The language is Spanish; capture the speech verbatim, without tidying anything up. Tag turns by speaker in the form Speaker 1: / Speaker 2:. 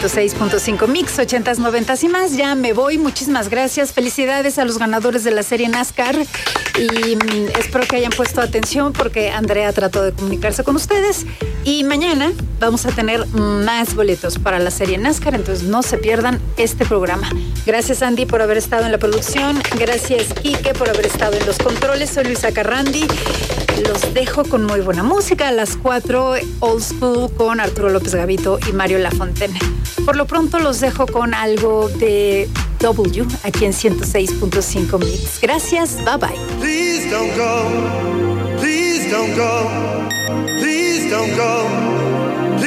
Speaker 1: seis punto cinco Mix, ochentas, noventas y más. Ya me voy, muchísimas gracias. Felicidades a los ganadores de la serie NASCAR y mm, espero que hayan puesto atención porque Andrea trató de comunicarse con ustedes y mañana vamos a tener más boletos para la serie NASCAR, entonces no se pierdan este programa. Gracias, Andy, por haber estado en la producción. Gracias, Quique, por haber estado en los controles. Soy Luisa Carrandi. Los dejo con muy buena música a las cuatro, Old School con Arturo López Gavito y Mario Lafontaine. Por lo pronto los dejo con algo de W aquí en ciento seis punto cinco Mix. Gracias, bye bye.
Speaker 2: Please don't go, please don't go, please don't go.